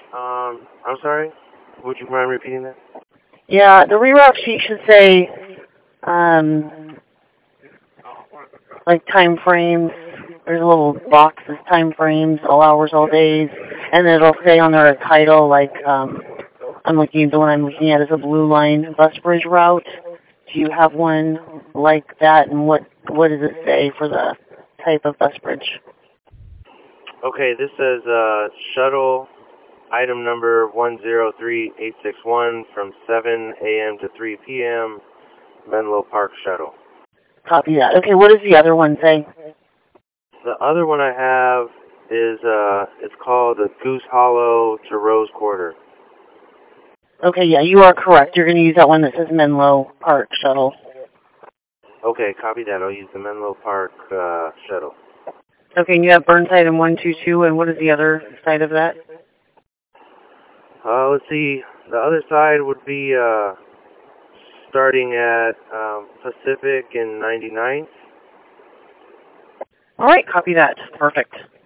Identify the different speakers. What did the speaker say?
Speaker 1: I'm sorry. Would you mind repeating that?
Speaker 2: Yeah, the reroute sheet should say, um, like time frames. There's a little box that says time frames, all hours, all days, and it'll say on there a title like, the one I'm looking at is a Blue Line bus bridge route. Do you have one like that, and what does it say for the type of bus bridge?
Speaker 1: Okay, this says shuttle item number 103861 from 7 a.m. to 3 p.m. Menlo Park shuttle.
Speaker 2: Copy that. Okay, what does the other one say?
Speaker 1: The other one I have is it's called the Goose Hollow to Rose Quarter.
Speaker 2: Okay, yeah, you are correct. You're going to use that one that says Menlo Park shuttle.
Speaker 1: Okay, copy that. I'll use the Menlo Park shuttle.
Speaker 2: Okay, and you have Burnside and 122, and what is the other side of that?
Speaker 1: Let's see. The other side would be starting at Pacific and 99th.
Speaker 2: All right, copy that. Perfect.